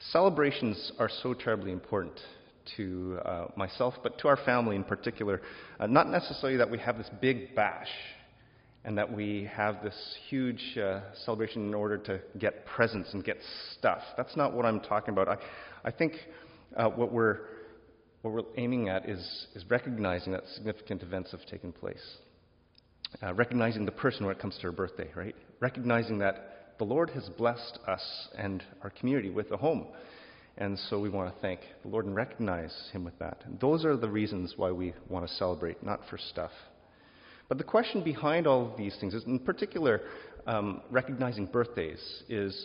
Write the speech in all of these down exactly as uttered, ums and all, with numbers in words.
Celebrations are so terribly important to uh, myself, but to our family in particular. Uh, not necessarily that we have this big bash and that we have this huge uh, celebration in order to get presents and get stuff. That's not what I'm talking about. I, I think uh, what we're what we're aiming at is, is recognizing that significant events have taken place. Uh, recognizing the person when it comes to her birthday, right? Recognizing that the Lord has blessed us and our community with a home. And so we want to thank the Lord and recognize Him with that. And those are the reasons why we want to celebrate, not for stuff. But the question behind all of these things is, in particular, um, recognizing birthdays, is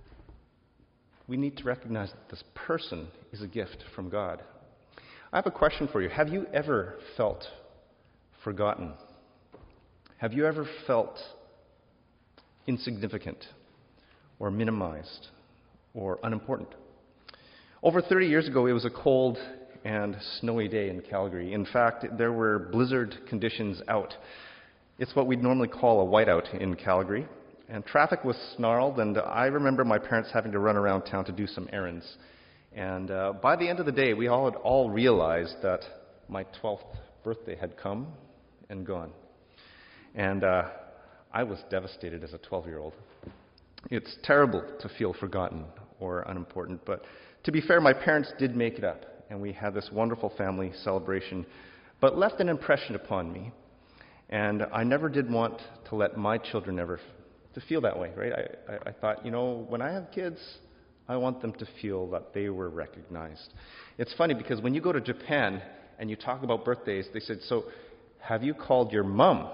we need to recognize that this person is a gift from God. I have a question for you. Have you ever felt forgotten? Have you ever felt insignificant or minimized or unimportant? Over thirty years ago, it was a cold and snowy day in Calgary. In fact, there were blizzard conditions out. It's what we'd normally call a whiteout in Calgary. And traffic was snarled, and I remember my parents having to run around town to do some errands. And uh, by the end of the day, we all had all realized that my twelfth birthday had come and gone. And uh, I was devastated as a twelve-year-old. It's terrible to feel forgotten or unimportant, but to be fair, my parents did make it up, and we had this wonderful family celebration, but left an impression upon me. And I never did want to let my children ever f- to feel that way, right? I, I, I thought, you know, when I have kids, I want them to feel that they were recognized. It's funny because when you go to Japan and you talk about birthdays, they said, so have you called your mom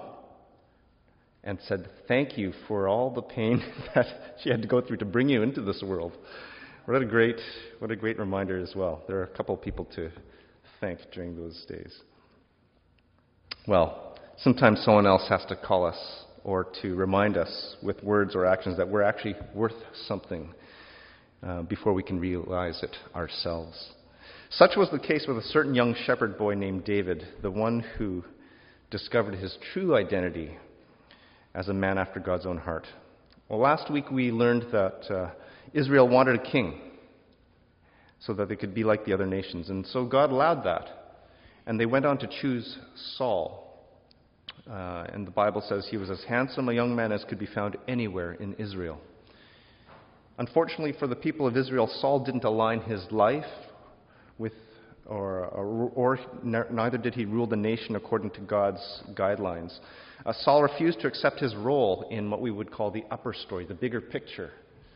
and said thank you for all the pain that she had to go through to bring you into this world? What a great, what a great reminder as well. There are a couple of people to thank during those days. Well, sometimes someone else has to call us or to remind us with words or actions that we're actually worth something uh, before we can realize it ourselves. Such was the case with a certain young shepherd boy named David, the one who discovered his true identity as a man after God's own heart. Well, last week we learned that uh, Israel wanted a king so that they could be like the other nations. And so God allowed that. And they went on to choose Saul. Uh, and the Bible says he was as handsome a young man as could be found anywhere in Israel. Unfortunately for the people of Israel, Saul didn't align his life with, or, or, or neither did he rule the nation according to God's guidelines. Uh, Saul refused to accept his role in what we would call the upper story, the bigger picture.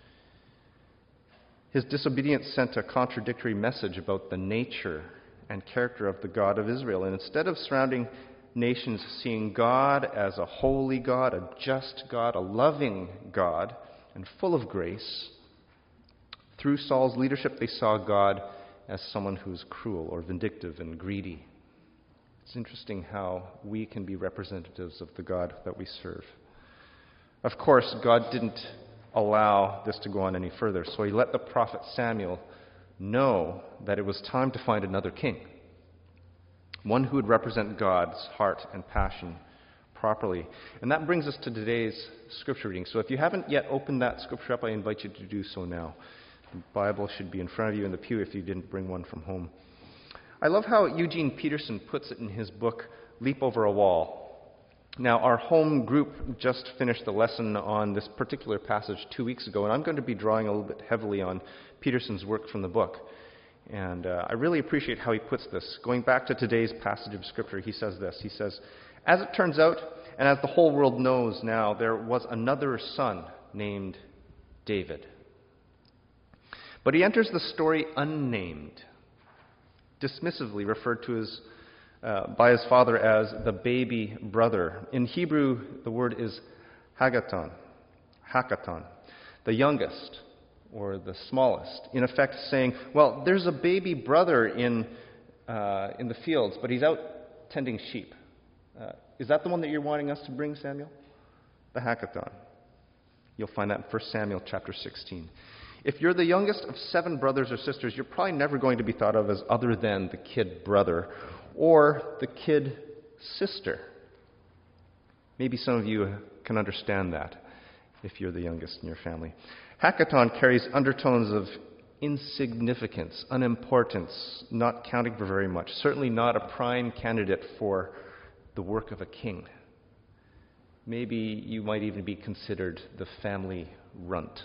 His disobedience sent a contradictory message about the nature and character of the God of Israel. And instead of surrounding nations seeing God as a holy God, a just God, a loving God, and full of grace, through Saul's leadership they saw God as someone who's cruel or vindictive and greedy. It's interesting how we can be representatives of the God that we serve. Of course, God didn't allow this to go on any further, so he let the prophet Samuel know that it was time to find another king, one who would represent God's heart and passion properly. And that brings us to today's scripture reading. So if you haven't yet opened that scripture up, I invite you to do so now. The Bible should be in front of you in the pew if you didn't bring one from home. I love how Eugene Peterson puts it in his book, Leap Over a Wall. Now, our home group just finished the lesson on this particular passage two weeks ago, and I'm going to be drawing a little bit heavily on Peterson's work from the book. And uh, I really appreciate how he puts this. Going back to today's passage of Scripture, he says this. He says, as it turns out, and as the whole world knows now, there was another son named David. But he enters the story unnamed, dismissively referred to as uh, by his father as the baby brother. In Hebrew, the word is Haggaton, Hakaton, the youngest or the smallest. In effect, saying, "Well, there's a baby brother in uh, in the fields, but he's out tending sheep." Uh, is that the one that you're wanting us to bring, Samuel? The Hackathon. You'll find that in First Samuel chapter sixteen. If you're the youngest of seven brothers or sisters, you're probably never going to be thought of as other than the kid brother or the kid sister. Maybe some of you can understand that if you're the youngest in your family. Hackathon carries undertones of insignificance, unimportance, not counting for very much, certainly not a prime candidate for the work of a king. Maybe you might even be considered the family runt.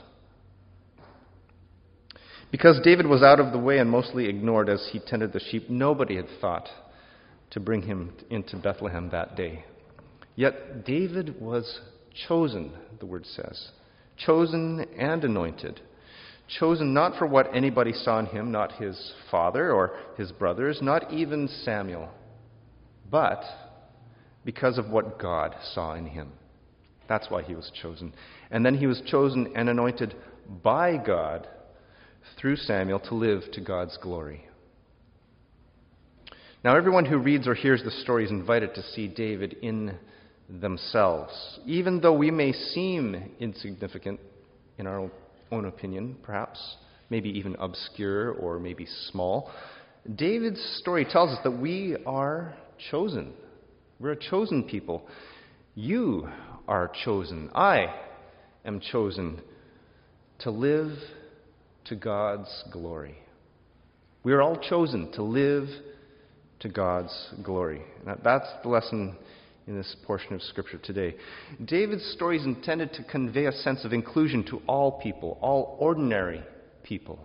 Because David was out of the way and mostly ignored as he tended the sheep, nobody had thought to bring him into Bethlehem that day. Yet David was chosen, the word says. Chosen and anointed. Chosen not for what anybody saw in him, not his father or his brothers, not even Samuel, but because of what God saw in him. That's why he was chosen. And then he was chosen and anointed by God through Samuel to live to God's glory. Now, everyone who reads or hears the story is invited to see David in themselves. Even though we may seem insignificant in our own opinion, perhaps, maybe even obscure or maybe small, David's story tells us that we are chosen. We're a chosen people. You are chosen. I am chosen to live to God's glory. We are all chosen to live to God's glory. Now, that's the lesson in this portion of Scripture today. David's story is intended to convey a sense of inclusion to all people, all ordinary people.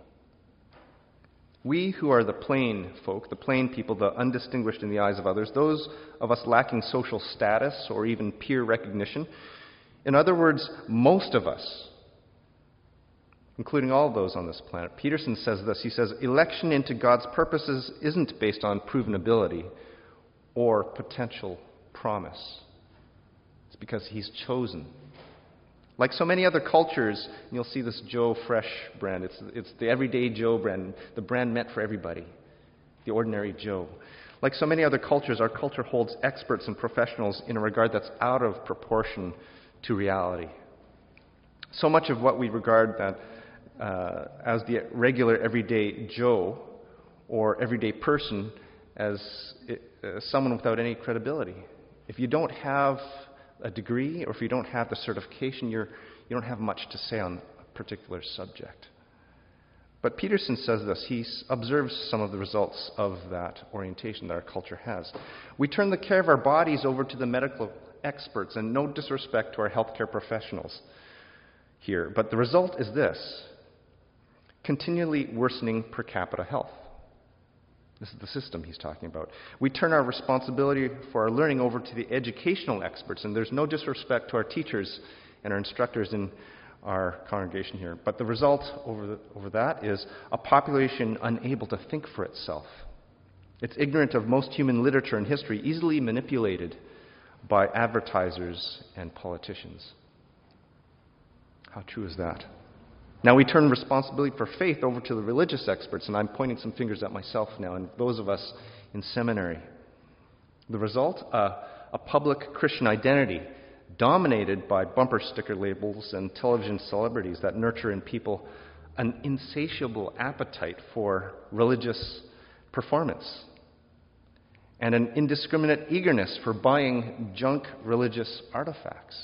We who are the plain folk, the plain people, the undistinguished in the eyes of others, those of us lacking social status or even peer recognition. In other words, most of us, including all those on this planet. Peterson says this. He says, election into God's purposes isn't based on proven ability or potential promise. It's because he's chosen. Like so many other cultures, and you'll see this Joe Fresh brand. It's, it's the everyday Joe brand, the brand meant for everybody, the ordinary Joe. Like so many other cultures, our culture holds experts and professionals in a regard that's out of proportion to reality. So much of what we regard that uh, as the regular everyday Joe or everyday person as uh, someone without any credibility. If you don't have a degree, or if you don't have the certification, you're, you don't have much to say on a particular subject. But Peterson says this. He observes some of the results of that orientation that our culture has. We turn the care of our bodies over to the medical experts, and no disrespect to our healthcare professionals here. But the result is this: continually worsening per capita health. This is the system he's talking about. We turn our responsibility for our learning over to the educational experts, and there's no disrespect to our teachers and our instructors in our congregation here. But the result over, the, over that is a population unable to think for itself. It's ignorant of most human literature and history, easily manipulated by advertisers and politicians. How true is that? Now we turn responsibility for faith over to the religious experts, and I'm pointing some fingers at myself now, and those of us in seminary. The result? Uh, a public Christian identity dominated by bumper sticker labels and television celebrities that nurture in people an insatiable appetite for religious performance and an indiscriminate eagerness for buying junk religious artifacts.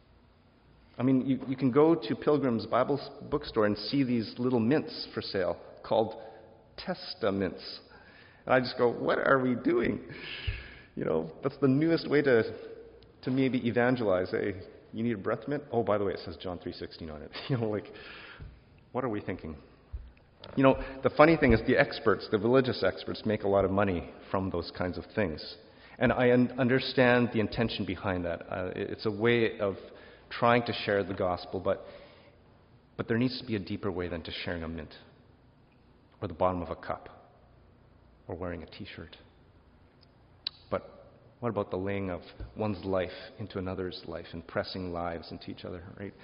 I mean, you, you can go to Pilgrim's Bible bookstore and see these little mints for sale called testaments. And I just go, what are we doing? You know, that's the newest way to to maybe evangelize. Hey, you need a breath mint? Oh, by the way, it says John three sixteen on it. You know, like, what are we thinking? You know, the funny thing is the experts, the religious experts, make a lot of money from those kinds of things. And I un- understand the intention behind that. Uh, it's a way of trying to share the gospel, but but there needs to be a deeper way than just sharing a mint or the bottom of a cup or wearing a t-shirt. But what about the laying of one's life into another's life and pressing lives into each other, right?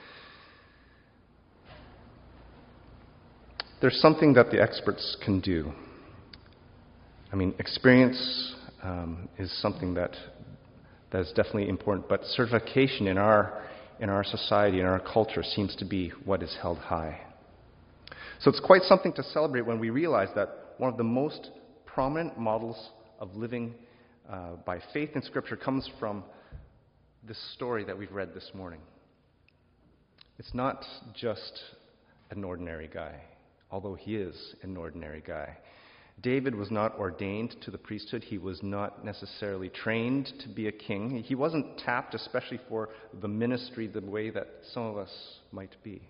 There's something that the experts can do. I mean, experience um, is something that that is definitely important, but certification in our in our society, in our culture, seems to be what is held high. So it's quite something to celebrate when we realize that one of the most prominent models of living uh, by faith in Scripture comes from this story that we've read this morning. It's not just an ordinary guy. although he is an ordinary guy. David was not ordained to the priesthood. He was not necessarily trained to be a king. He wasn't tapped especially for the ministry the way that some of us might be.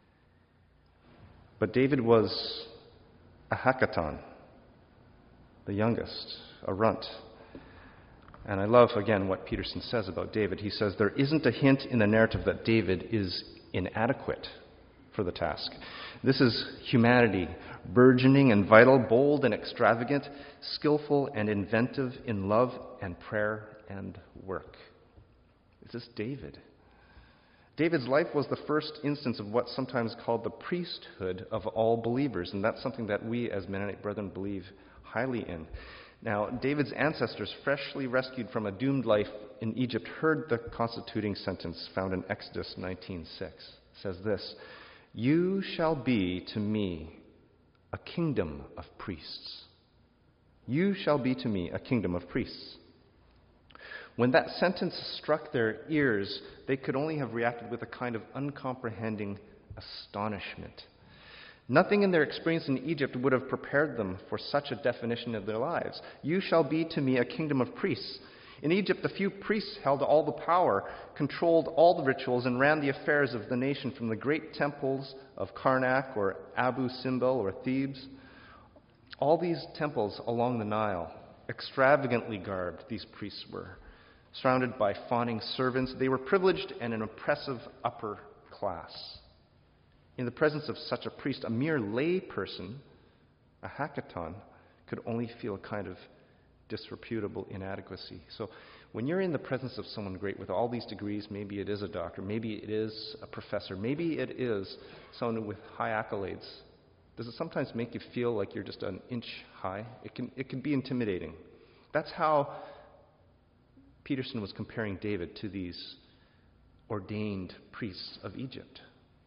But David was a hackathon, the youngest, a runt. And I love, again, what Peterson says about David. He says, there isn't a hint in the narrative that David is inadequate for the task. This is humanity, burgeoning and vital, bold and extravagant, skillful and inventive in love and prayer and work. This is David. David's life was the first instance of what's sometimes called the priesthood of all believers, and that's something that we as Mennonite brethren believe highly in. Now, David's ancestors, freshly rescued from a doomed life in Egypt, heard the constituting sentence found in Exodus nineteen six. It says this, "You shall be to me a kingdom of priests." You shall be to me a kingdom of priests. When that sentence struck their ears, they could only have reacted with a kind of uncomprehending astonishment. Nothing in their experience in Egypt would have prepared them for such a definition of their lives. You shall be to me a kingdom of priests. In Egypt, the few priests held all the power, controlled all the rituals, and ran the affairs of the nation from the great temples of Karnak or Abu Simbel or Thebes. All these temples along the Nile, extravagantly garbed, these priests were. Surrounded by fawning servants, they were privileged and an oppressive upper class. In the presence of such a priest, a mere lay person, a hackathon, could only feel a kind of disreputable inadequacy. So when you're in the presence of someone great with all these degrees, maybe it is a doctor, maybe it is a professor, maybe it is someone with high accolades, does it sometimes make you feel like you're just an inch high? It can, it can be intimidating. That's how Peterson was comparing David to these ordained priests of Egypt.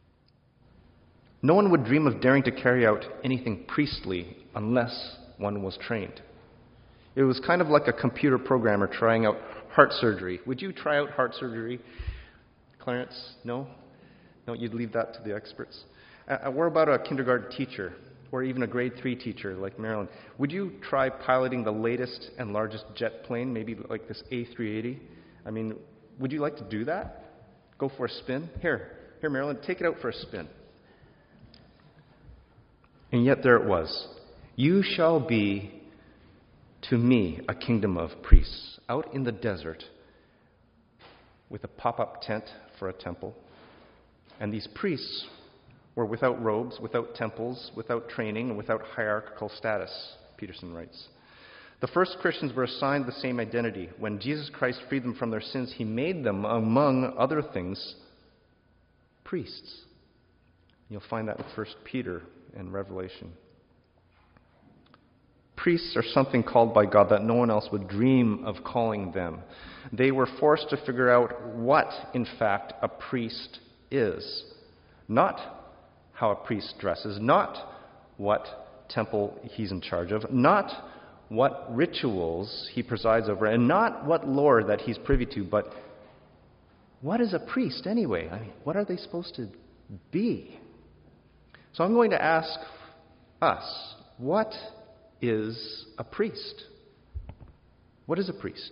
No one would dream of daring to carry out anything priestly unless one was trained. It was kind of like a computer programmer trying out heart surgery. Would you try out heart surgery, Clarence? No? No, you'd leave that to the experts. Uh, what about a kindergarten teacher or even a grade three teacher like Marilyn? Would you try piloting the latest and largest jet plane, maybe like this A three eighty? I mean, would you like to do that? Go for a spin? Here, here, Marilyn, take it out for a spin. And yet there it was. You shall be to me a kingdom of priests, out in the desert with a pop-up tent for a temple. And these priests were without robes, without temples, without training, and without hierarchical status, Peterson writes. The first Christians were assigned the same identity. When Jesus Christ freed them from their sins, he made them, among other things, priests. You'll find that in First Peter and Revelation. Priests are something called by God that no one else would dream of calling them. They were forced to figure out what, in fact, a priest is. Not how a priest dresses, not what temple he's in charge of, not what rituals he presides over, and not what lore that he's privy to, but what is a priest anyway? I mean, what are they supposed to be? So I'm going to ask us, what is a priest? What is a priest?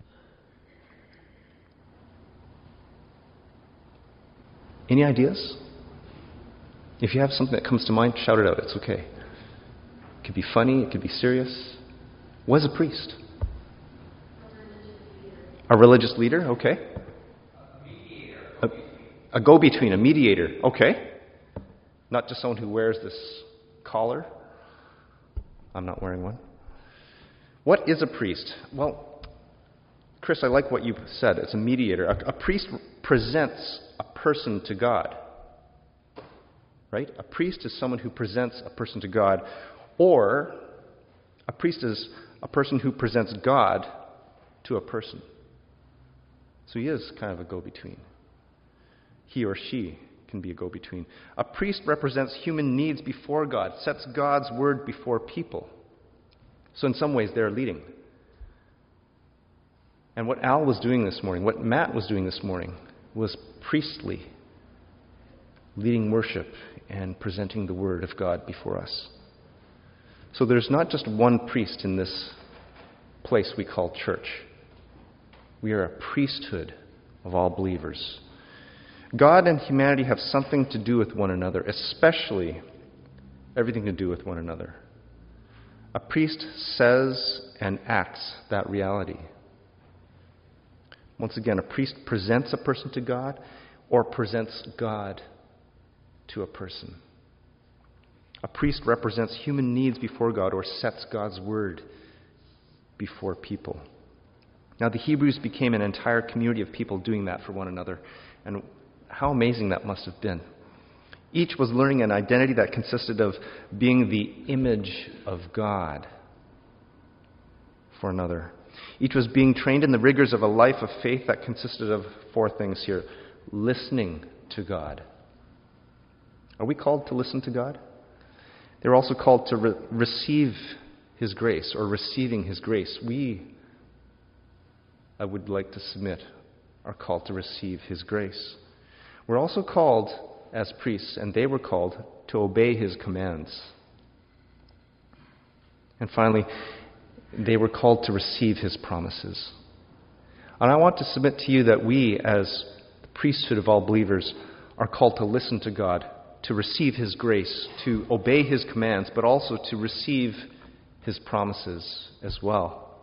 Any ideas? If you have something that comes to mind, shout it out. It's okay. It could be funny. It could be serious. What is a priest? A religious leader. Okay. A, a go-between, a mediator. Okay. Not just someone who wears this collar. I'm not wearing one. What is a priest? Well, Chris, I like what you said. It's a mediator. A, a priest presents a person to God. Right? A priest is someone who presents a person to God. Or a priest is a person who presents God to a person. So he is kind of a go-between. He or she can be a go-between. A priest represents human needs before God, sets God's word before people. So in some ways, they're leading. And what Al was doing this morning, what Matt was doing this morning, was priestly, leading worship and presenting the Word of God before us. So there's not just one priest in this place we call church. We are a priesthood of all believers. God and humanity have something to do with one another, especially everything to do with one another. A priest says and acts that reality. Once again, a priest presents a person to God or presents God to a person. A priest represents human needs before God or sets God's word before people. Now, the Hebrews became an entire community of people doing that for one another, and how amazing that must have been. Each was learning an identity that consisted of being the image of God for another. Each was being trained in the rigors of a life of faith that consisted of four things here. Listening to God. Are we called to listen to God? They're also called to re- receive His grace, or receiving His grace. We, I would like to submit, are called to receive His grace. We're also called as priests, and they were called to obey His commands. And finally, they were called to receive His promises. And I want to submit to you that we, as the priesthood of all believers, are called to listen to God, to receive His grace, to obey His commands, but also to receive His promises as well.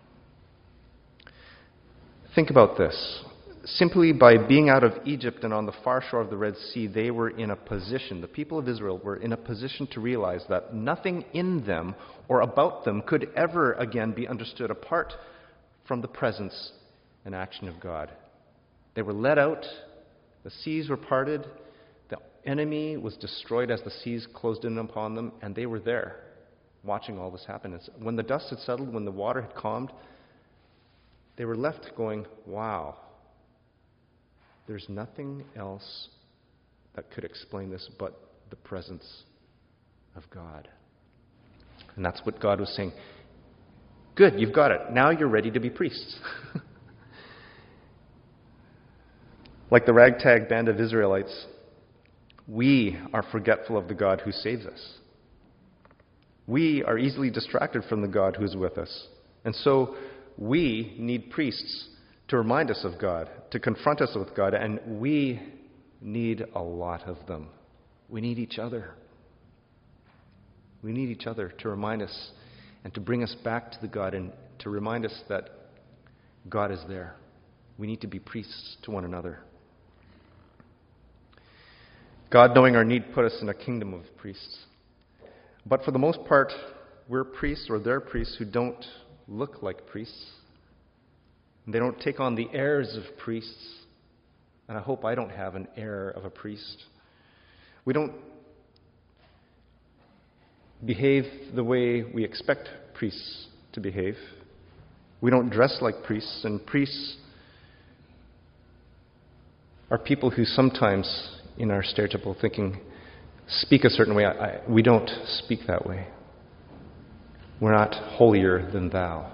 Think about this. Simply by being out of Egypt and on the far shore of the Red Sea, they were in a position, the people of Israel were in a position to realize that nothing in them or about them could ever again be understood apart from the presence and action of God. They were led out, the seas were parted, the enemy was destroyed as the seas closed in upon them, and they were there watching all this happen. When the dust had settled, when the water had calmed, they were left going, wow. There's nothing else that could explain this but the presence of God. And that's what God was saying. Good, you've got it. Now you're ready to be priests. Like the ragtag band of Israelites, we are forgetful of the God who saves us. We are easily distracted from the God who is with us. And so we need priests to remind us of God, to confront us with God, and we need a lot of them. We need each other. We need each other to remind us and to bring us back to the God and to remind us that God is there. We need to be priests to one another. God, knowing our need, put us in a kingdom of priests. But for the most part, we're priests or they're priests who don't look like priests. They don't take on the airs of priests. And I hope I don't have an air of a priest. We don't behave the way we expect priests to behave. We don't dress like priests. And priests are people who sometimes, in our stereotypical thinking, speak a certain way. I, I, we don't speak that way. We're not holier than thou.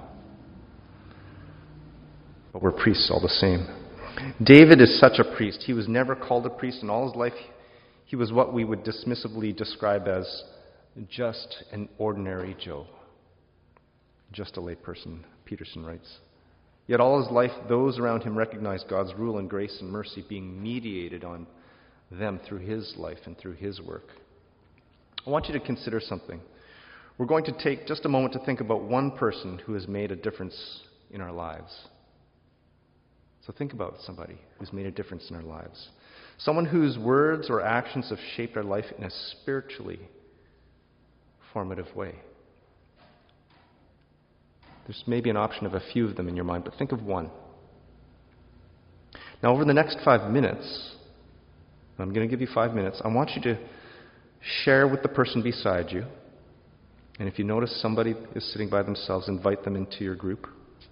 But we're priests all the same. David is such a priest. He was never called a priest in all his life. He was what we would dismissively describe as just an ordinary Joe. Just a layperson, Peterson writes. Yet all his life, those around him recognized God's rule and grace and mercy being mediated on them through his life and through his work. I want you to consider something. We're going to take just a moment to think about one person who has made a difference in our lives. So think about somebody who's made a difference in our lives. Someone whose words or actions have shaped our life in a spiritually formative way. There's maybe an option of a few of them in your mind, but think of one. Now, over the next five minutes, I'm going to give you five minutes. I want you to share with the person beside you. And if you notice somebody is sitting by themselves, invite them into your group.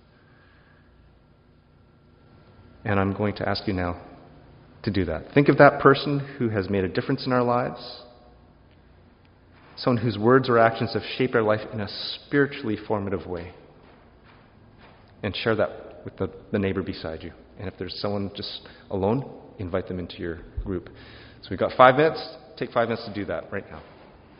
And I'm going to ask you now to do that. Think of that person who has made a difference in our lives. Someone whose words or actions have shaped our life in a spiritually formative way. And share that with the, the neighbor beside you. And if there's someone just alone, invite them into your group. So we've got five minutes take five minutes to do that right now.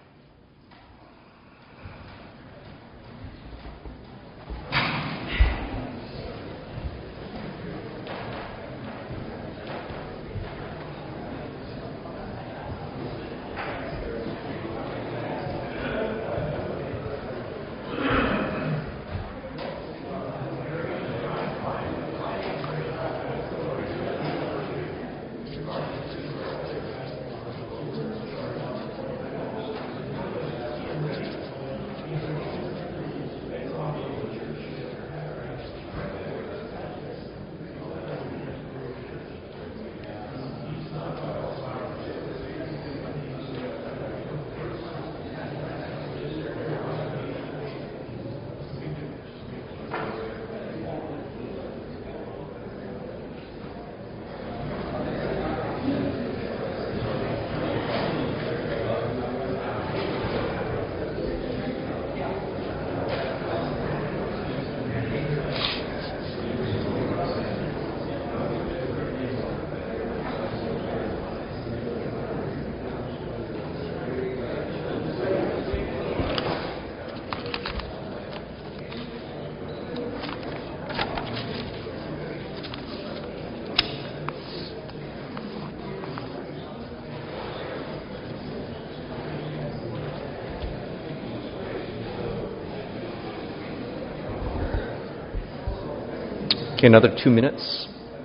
Okay, another two minutes.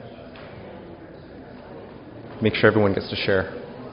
Make sure everyone gets to share.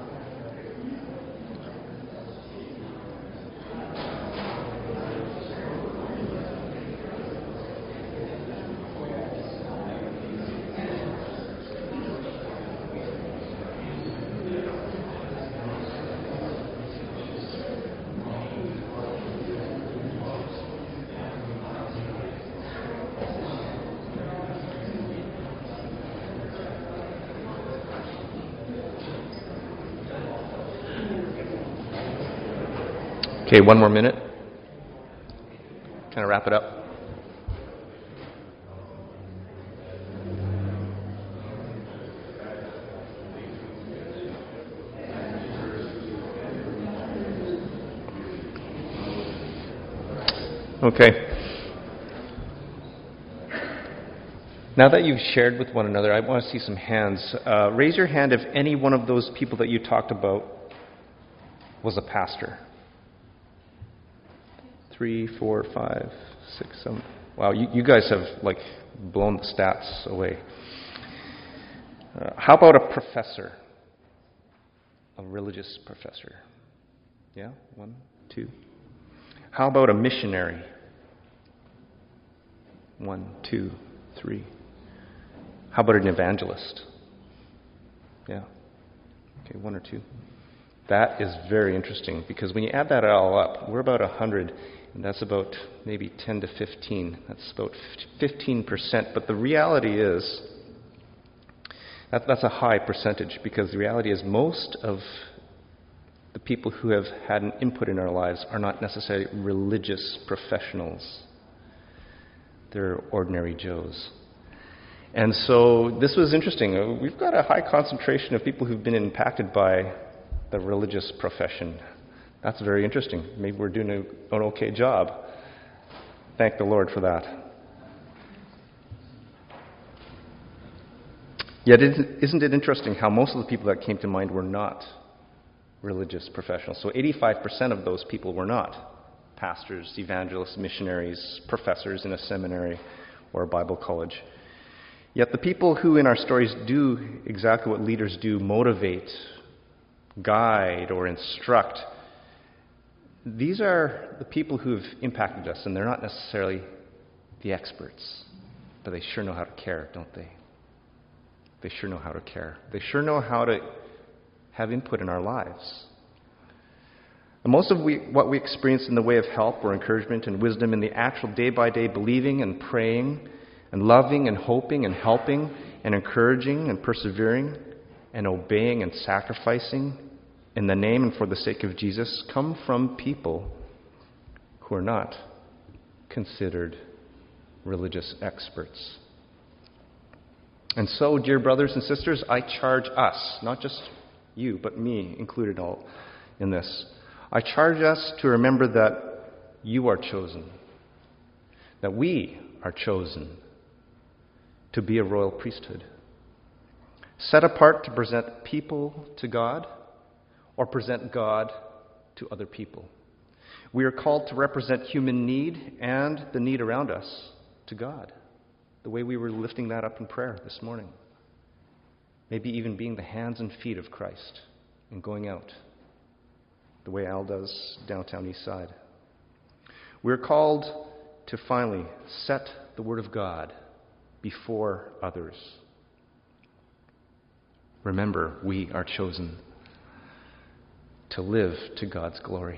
Okay, one more minute. Kind of wrap it up. Okay. Now that you've shared with one another, I want to see some hands. Uh, raise your hand if any one of those people that you talked about was a pastor. Three, four, five, six, seven. Wow, you, you guys have like blown the stats away. Uh, how about a professor? A religious professor? Yeah, one, two. How about a missionary? One, two, three. How about an evangelist? Yeah. Okay, one or two. That is very interesting because when you add that all up, we're about one hundred, and that's about maybe ten to fifteen. That's about fifteen percent. But the reality is, that, that's a high percentage because the reality is most of the people who have had an input in our lives are not necessarily religious professionals. They're ordinary Joes. And so this was interesting. We've got a high concentration of people who've been impacted by the religious profession. That's very interesting. Maybe we're doing a, an okay job. Thank the Lord for that. Yet isn't it interesting how most of the people that came to mind were not religious professionals? So eighty-five percent of those people were not pastors, evangelists, missionaries, professors in a seminary or a Bible college. Yet the people who in our stories do exactly what leaders do, motivate, guide, or instruct, these are the people who have impacted us, and they're not necessarily the experts, but they sure know how to care, don't they? They sure know how to care. They sure know how to have input in our lives. And most of we, what we experience in the way of help or encouragement and wisdom in the actual day-by-day believing and praying and loving and hoping and helping and encouraging and persevering and obeying and sacrificing in the name and for the sake of Jesus come from people who are not considered religious experts. And so, dear brothers and sisters, I charge us, not just you, but me included all in this. I charge us to remember that you are chosen, that we are chosen to be a royal priesthood, set apart to present people to God or present God to other people. We are called to represent human need and the need around us to God, the way we were lifting that up in prayer this morning. Maybe even being the hands and feet of Christ and going out, the way Al does downtown East Side. We're called to finally set the Word of God before others. Remember, we are chosen to live to God's glory.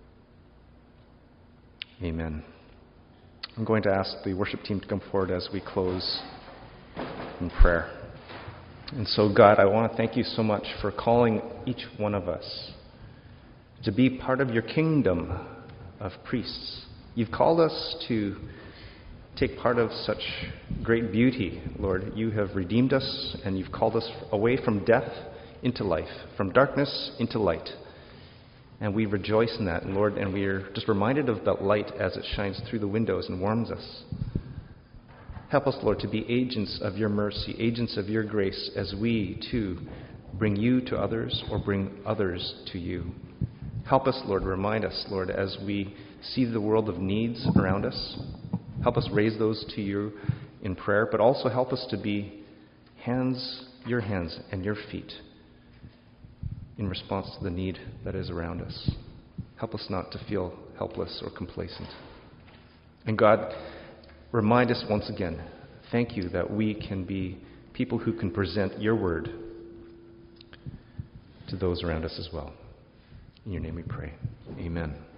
Amen. I'm going to ask the worship team to come forward as we close in prayer. And so, God, I want to thank you so much for calling each one of us to be part of your kingdom of priests. You've called us to take part of such great beauty, Lord. You have redeemed us, and you've called us away from death into life, from darkness into light. And we rejoice in that, Lord, and we are just reminded of that light as it shines through the windows and warms us. Help us, Lord, to be agents of your mercy, agents of your grace, as we, too, bring you to others or bring others to you. Help us, Lord, remind us, Lord, as we see the world of needs around us. Help us raise those to you in prayer, but also help us to be hands, your hands and your feet in response to the need that is around us. Help us not to feel helpless or complacent. And God, remind us once again, thank you that we can be people who can present your word to those around us as well. In your name we pray. Amen.